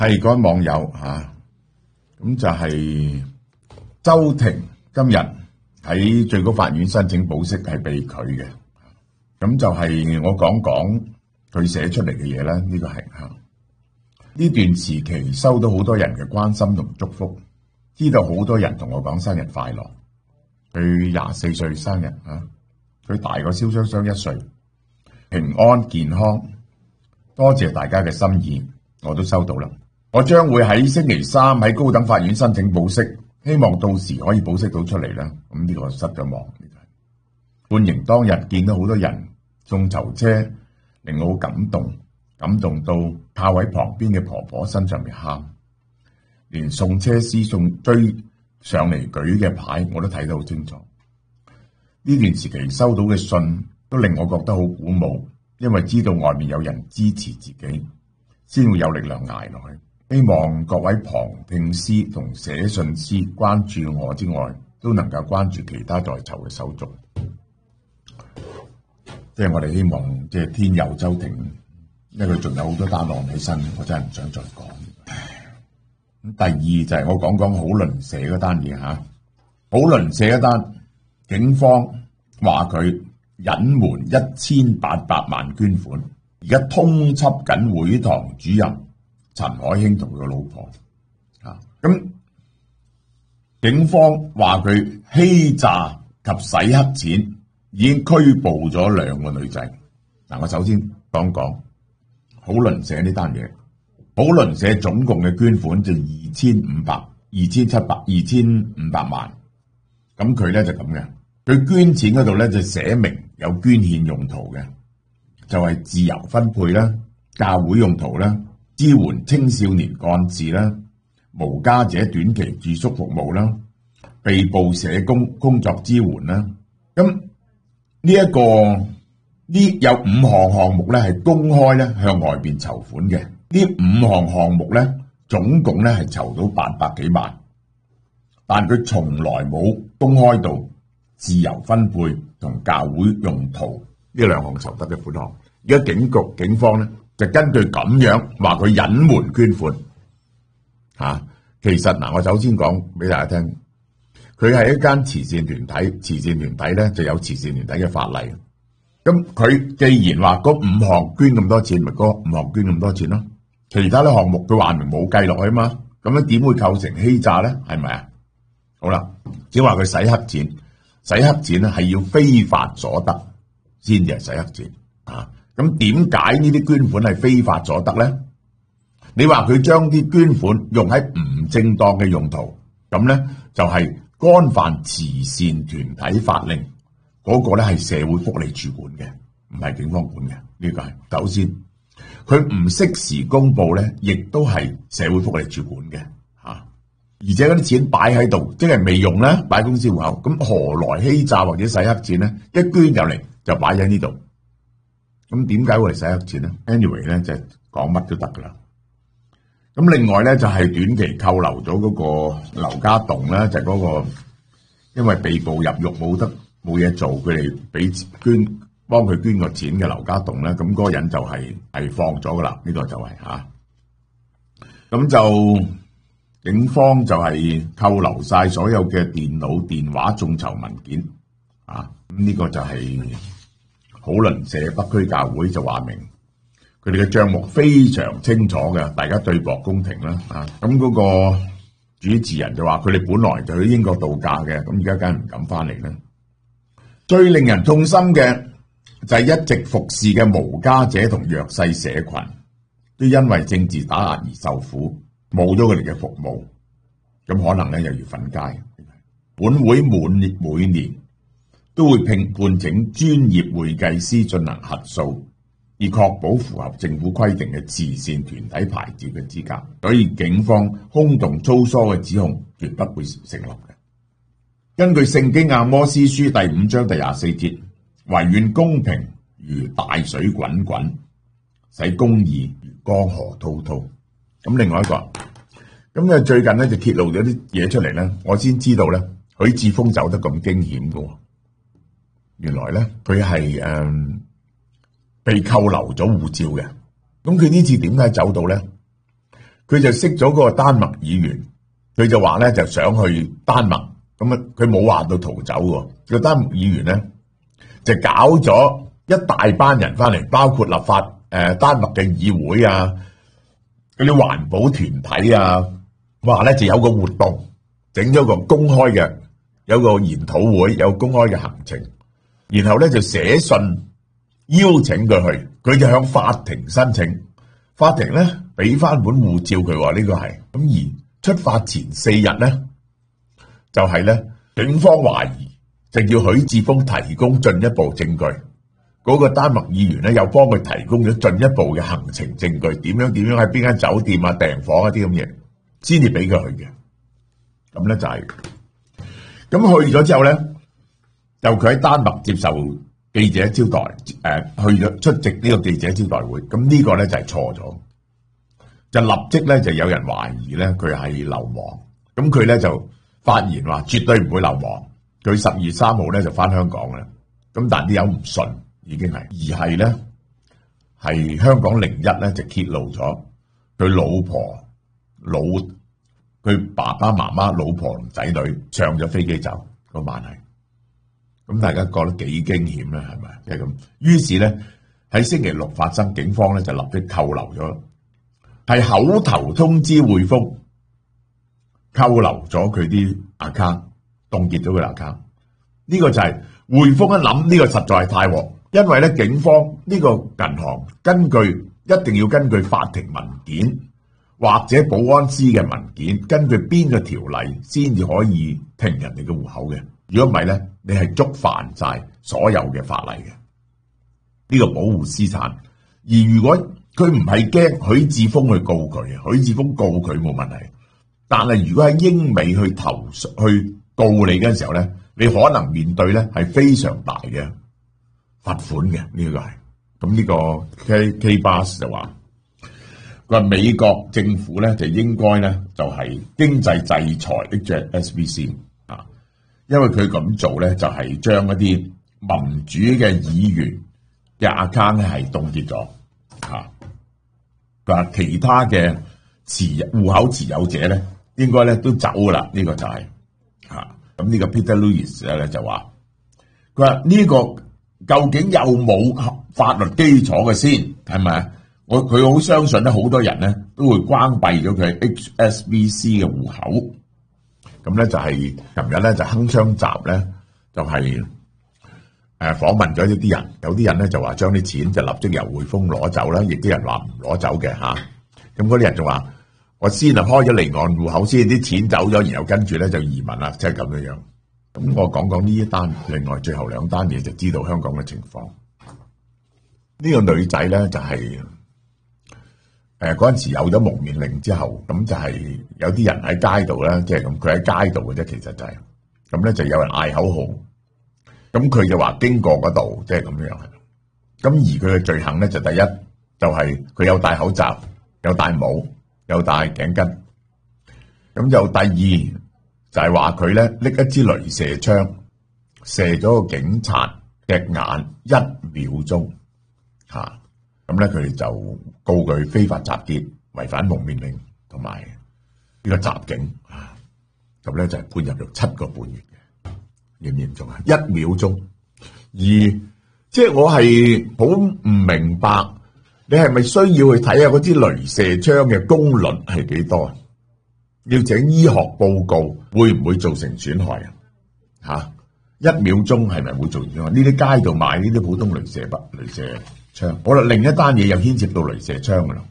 係嗰位網友嚇，咁就係周庭今日喺最高法院申請保釋係被拒嘅，咁就係我講講佢寫出嚟嘅嘢啦。呢個係嚇呢段時期收到好多人嘅關心同祝福，知道好多人同我講生日快樂。佢24歲生日嚇，佢大過蕭雙雙1歲，平安健康，多謝大家嘅心意，我都收到啦。我將會喺星期三喺高等法院申請保釋，希望到時可以保釋到出嚟啦。咁呢個失咗望。判刑當日見到好多人送囚車，令我好感動，感動到靠喺旁邊嘅婆婆身上面喊，連送車司追上嚟舉嘅牌我都睇得好清楚。呢段時期收到嘅信都令我覺得好鼓舞，因為知道外面有人支持自己，先會有力量捱落去。希望各位旁聽師同寫信師關注我之外，都能夠關注其他在囚嘅手續。即係我哋希望，即係天佑周庭，因為佢仲有好多單案喺身，我真係唔想再講。咁第二就係我講講好鄰舍嗰單嘢吓，好鄰舍嗰單，警方話佢隱瞞1800萬捐款，而家通緝緊會堂主任陳海興同佢個老婆。咁警方話佢欺詐及洗黑錢，已經拘捕咗2個女仔。我首先講講好鄰舍呢單嘢。好鄰舍總共嘅捐款就2500萬。咁佢咧就咁嘅，佢捐錢嗰度咧就寫明有捐獻用途嘅，就係自由分配啦、教會用途啦、支援青少年幹事啦、無家者短期住宿服務啦、被捕社工工作支援啦。咁呢有5項項目咧係公開咧向外邊籌款嘅。呢5項項目咧總共咧係籌到800幾萬，但佢從來冇公開到自由分配同教會用途呢2項籌得嘅款項。而家警方咧就根據咁樣話佢隱瞞捐款。其實我首先講俾大家聽，佢係一間慈善團體，慈善團體咧就有慈善團體嘅法例。咁佢既然話嗰5項捐咁多錢，咪嗰5項捐咁多錢咯。其他啲項目佢話明冇計落去啊嘛，咁樣點會構成欺詐咧？係咪啊？好啦，只話佢洗黑錢，洗黑錢咧係要非法所得先至係洗黑錢啊。咁點解呢啲捐款係非法所得咧？你話佢將啲捐款用喺唔正當嘅用途，咁咧就係干犯慈善團體法令，嗰個咧係社會福利署管嘅，唔係警方管嘅。呢個係首先。佢唔適時公布咧，亦都係社會福利署管嘅而且嗰啲錢擺喺度，即係未用咧，擺公司戶口，咁何來欺詐或者洗黑錢咧？一捐入嚟就擺喺呢度，咁點解會嚟洗黑錢咧 ？Anyway 咧就講乜都得噶啦。咁另外咧就係短期扣留咗嗰個劉家棟咧，就嗰個因為被捕入獄冇嘢做，佢哋幫佢捐個錢嘅劉家棟咧，咁嗰個人就係放咗噶啦，呢個就係咁就警方就係扣留晒所有嘅電腦、電話、眾籌文件咁呢個就係好鄰舍北區教會就話明佢哋嘅賬目非常清楚嘅，大家對簿公庭啦咁嗰個主持人就話佢哋本來就去英國度假嘅，咁而家梗係唔敢翻嚟啦。最令人痛心嘅就係一直服侍嘅無家者同弱勢社群，都因為政治打壓而受苦，冇咗佢哋嘅服務，咁可能咧又要瞓街。本會每年都會聘請專業會計師進行核數，以確保符合政府規定嘅慈善團體牌照嘅資格。所以警方空洞粗疏嘅指控絕不會成立嘅。根據聖經阿摩司書第5章第24節。唯願公平如大水滾滾，使公義如江河滔滔。咁另外一個，咁最近咧就揭露咗啲嘢出嚟咧，我先知道咧許智峰走得咁驚險嘅。原來咧佢係被扣留咗護照嘅。咁佢呢次點解走到咧？ 佢就識咗嗰個丹麥議員，佢就話咧就想去丹麥，咁啊佢冇話到逃走喎。個丹麥議員咧就搞咗一大班人翻嚟，包括立法丹麥嘅議會啊，嗰啲環保團體啊，話咧就有個活動，整咗個公開嘅，有個研討會，有公開嘅行程，然後咧就寫信邀請佢去，佢就向法庭申請，法庭咧俾翻本護照佢話呢個係，咁而出發前4日咧就係咧警方懷疑，就叫許智峰提供進一步證據，嗰個丹麥議員咧又幫佢提供咗進一步嘅行程證據，點樣喺邊間酒店啊訂房一啲咁嘢，先至俾佢去嘅。咁咧就係咁去咗之後咧，就佢喺丹麥接受記者招待，去咗出席呢個記者招待會。咁呢個咧就係錯咗，就立即咧就有人懷疑咧佢係流亡。咁佢咧就發言話絕對唔會流亡，佢12月3號咧就翻香港啦。咁但啲友唔信，已經係，而係咧係香港01咧就揭露咗佢老婆佢爸爸媽媽、老婆同仔女上咗飛機走嗰晚係，咁大家覺得幾驚險咧，係咪？即係咁。於是咧喺星期6發生，警方咧就立即扣留咗，係口頭通知匯豐扣留咗佢啲 account， 凍結咗佢 account。呢個就係匯豐一諗呢個實在係太鑊，因為咧警方呢個銀行一定要根據法庭文件，或者保安司嘅文件，根據邊個條例先至可以停人哋嘅戶口嘅？如果唔係咧，你係觸犯晒所有嘅法例嘅。呢個保護資產，而如果佢唔係驚許智峰去告佢，許智峰告佢冇問題。但係如果喺英美去投訴去告你嘅時候咧，你可能面對咧係非常大嘅罰款嘅。呢個係咁，呢個 K Bass 就話。佢話美國政府咧就應該咧就係經濟制裁呢隻 SBC 啊，因為佢咁做咧就係將一啲民主嘅議員嘅 account 咧係凍結咗啊。佢話其他嘅戶口持有者咧應該咧都走噶啦，呢個就係咁呢個 Peter Lewis 咧就話，佢話呢個究竟有冇法律基礎嘅先係咪？佢好相信咧，好多人咧都會關閉咗佢 HSBC 嘅戶口。咁咧就係琴日咧就鏗鏘集咧就係訪問咗一啲人，有啲人咧就話將啲錢就立即由匯豐攞走啦，亦啲人話唔攞走嘅嚇。咁嗰啲人就話我先係開咗離岸戶口先，啲錢走咗，然後跟住咧就移民啦，即係咁樣樣。咁我講講呢一單，另外最後2單嘢就知道香港嘅情況。呢個女仔咧就係。嗰陣時有咗蒙面令之後，咁就係有啲人喺街度咧，即係咁，佢喺街度嘅啫，其實就係咁咧，就有人嗌口號，咁佢就話經過嗰度，即係咁樣。咁而佢嘅罪行咧，就第一就係佢有戴口罩、有戴帽、有戴頸巾，咁就第二就係話佢咧拎一支雷射槍射咗個警察嘅眼1秒鐘嚇。咁咧，佢哋就告佢非法集結、違反蒙面令同埋呢個襲警啊！咁咧就係判入獄7個半月嘅，嚴唔嚴重啊？1秒鐘，而即係我係好唔明白，你係咪需要去睇下嗰支雷射槍嘅功率係幾多啊？要整醫學報告，會唔會造成損害啊？嚇，1秒鐘係咪會造成損害？呢啲街度賣呢啲普通雷射槍，好啦，另一單嘢又牽涉到雷射槍噶啦。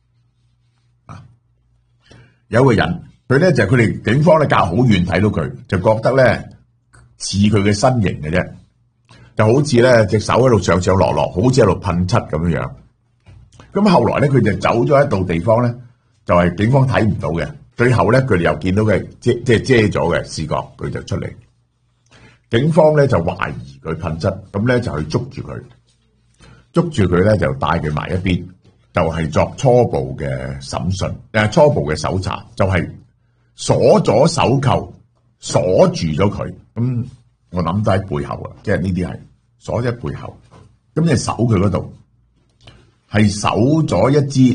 有個人佢咧就係佢哋警方咧隔好遠睇到佢，就覺得咧似佢嘅身形嘅啫，就好似咧隻手喺度上上落落，好似喺度噴漆咁樣樣。咁後來咧佢就走咗一度地方咧，就係警方睇唔到嘅。最後咧佢哋又見到佢即係遮咗嘅視覺，佢就出嚟。警方咧就懷疑佢噴漆，咁咧就去捉住佢。捉住佢咧，就帶佢埋一邊，就係作初步嘅審訊，初步嘅搜查，就係鎖咗手扣，鎖住咗佢。咁我諗都喺背後啊，即係呢啲係鎖咗喺背後。咁你搜佢嗰度係搜咗一支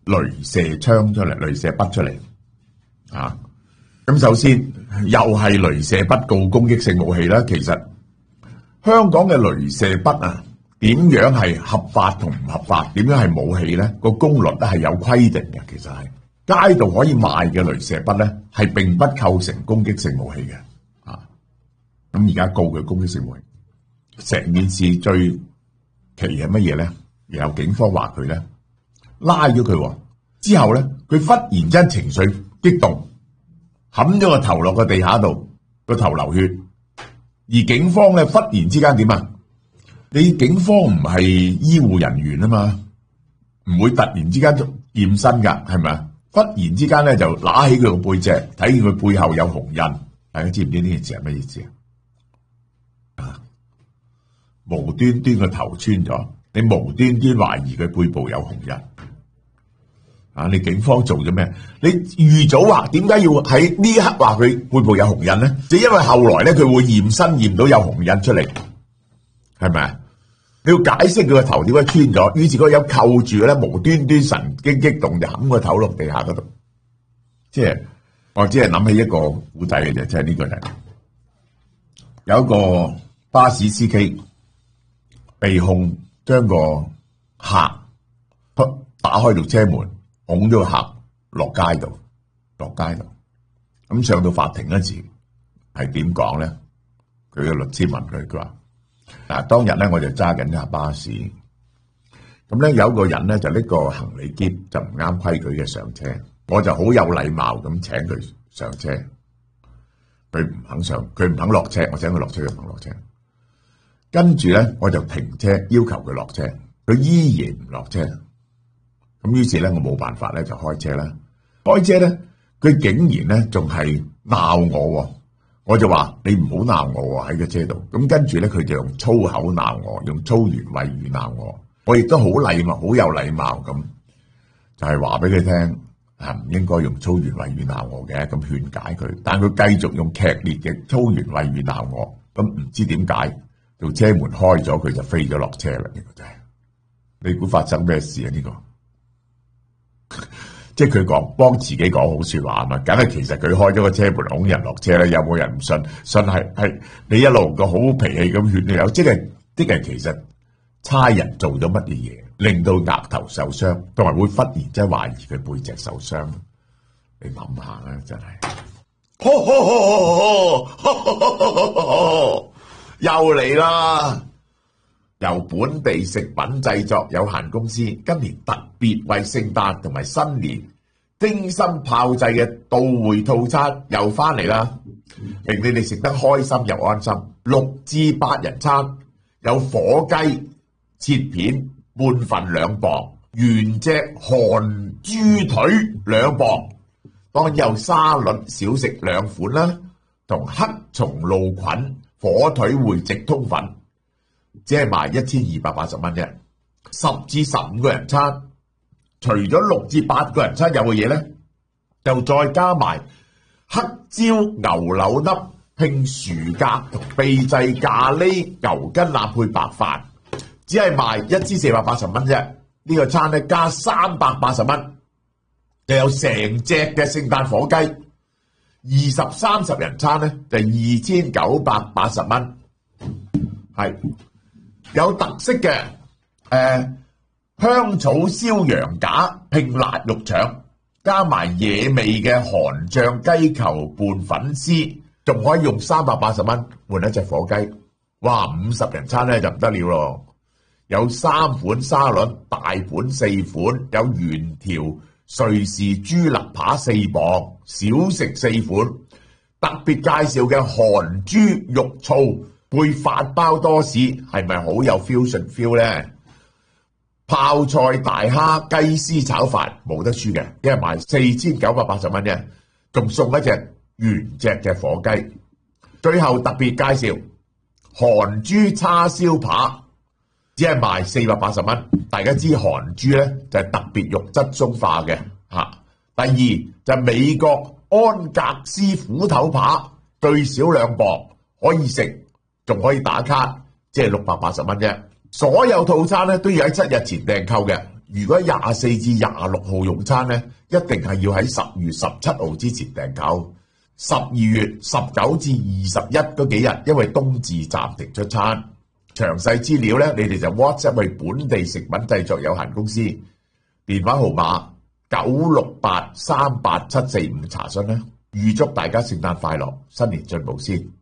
鐳射槍出嚟，鐳射筆出嚟啊！咁首先又係鐳射筆告攻擊性武器啦。其實香港嘅鐳射筆啊，點樣係合法同唔合法？點樣係武器咧？個功率咧係有規定嘅。其實係街度可以賣嘅鐳射筆咧，係並不構成攻擊性武器嘅啊！咁而家告佢攻擊性武器，成件事最奇係乜嘢咧？然後警方話佢咧拉咗佢之後咧，佢忽然間情緒激動，冚咗個頭落個地下度，個頭流血。而警方咧忽然之間點啊？你警方唔係醫護人員啊嘛，唔會突然之間驗身噶，係咪啊？忽然之間咧就拿起佢個背脊，睇見佢背後有紅印。大家知唔知呢件事係咩意思啊？無端端個頭穿咗，你無端端懷疑佢背部有紅印啊！你警方做咗咩？你預早話點解要喺呢一刻話佢背部有紅印咧？就因為後來咧佢會驗身驗到有紅印出嚟，係咪啊？你要解釋佢個頭點解穿咗，於是佢有扣住咧，無端端神經激動就冚個頭落地下嗰度。即係我只係諗起一個古仔嘅啫，即係呢個人有一個巴士司機被控將個客打開到車門，拱咗個客落街度。咁上到法庭嗰時係點講咧？佢嘅律師問佢，佢話：嗱，當日咧我就揸緊架巴士，咁咧有一個人咧就拎個行李篋就唔啱規矩嘅上車，我就好有禮貌咁請佢上車，佢唔肯上，佢唔肯落車，我請佢落車，佢唔肯落車。跟住咧我就停車要求佢落車，佢依然唔落車。咁於是咧我冇辦法咧就開車啦。開車咧佢竟然咧仲係鬧我，我就話你唔好鬧我喺個車度。咁跟住咧佢就用粗口鬧我，用粗言穢語鬧我。我亦都好禮貌，好有禮貌咁，就係話俾佢聽唔應該用粗言穢語鬧我嘅，咁勸解佢。但佢繼續用劇烈嘅粗言穢語鬧我，咁唔知點解到車門開咗，佢就飛咗落車啦。呢個真係，你估發生咩事啊？呢個即係佢講幫自己講好說話啊嘛，梗係其實佢開咗個車門拱人落車咧，有冇人唔信？信係你一路個好脾氣咁勸你有，即係其實差人做咗乜嘢嘢，令到額頭受傷，同埋會忽然即係懷疑佢背脊受傷。你諗下啦，真係，又嚟啦！由本地食品製作有限公司今年特別為聖誕同埋新年精心炮製嘅到會套餐又翻嚟啦，令你哋食得開心又安心。6至8人餐，有火雞切片半份2磅，原隻韓豬腿2磅，當然有沙律小食2款啦，同黑松露菌火腿匯直通粉。只係賣1280蚊啫。10至15個人餐，除咗6至8個人餐有嘅嘢咧，就再加埋黑椒牛柳粒拼薯格同秘製咖喱牛筋腩配白飯，只係賣1480蚊啫。呢個餐咧加380蚊，就有成隻嘅聖誕火雞。20、30人餐咧就2980蚊，係。有特色嘅香草燒羊架拼辣肉腸，加埋野味嘅韓醬雞球拌粉絲，仲可以用380蚊換一隻火雞。哇！50人餐咧就唔得了咯，有3款沙律，大盤4款，有原條瑞士豬肋扒4磅，小食4款，特別介紹嘅韓豬肉燥配法包多士，係咪好有 fusion feel 咧？泡菜大蝦雞絲炒飯冇得輸嘅，因為賣4980蚊啫，仲送一隻原隻嘅火雞。最後特別介紹韓豬叉燒扒，只係賣480蚊。大家知韓豬咧就係特別肉質鬆化嘅嚇。第二就美國安格斯虎頭扒，最少2磅可以食。仲可以打卡，即係680蚊啫。所有套餐咧都要喺7日前訂購嘅。 如果24至26號用餐呢，一定係要喺10月17號之前訂購。12月19至21嗰幾日，因為冬至暫停出餐。詳細資料呢，你哋就 WhatsApp 去本地食品製作有限公司，電話號碼968387745查詢啦。預祝大家聖誕快樂，新年進步先。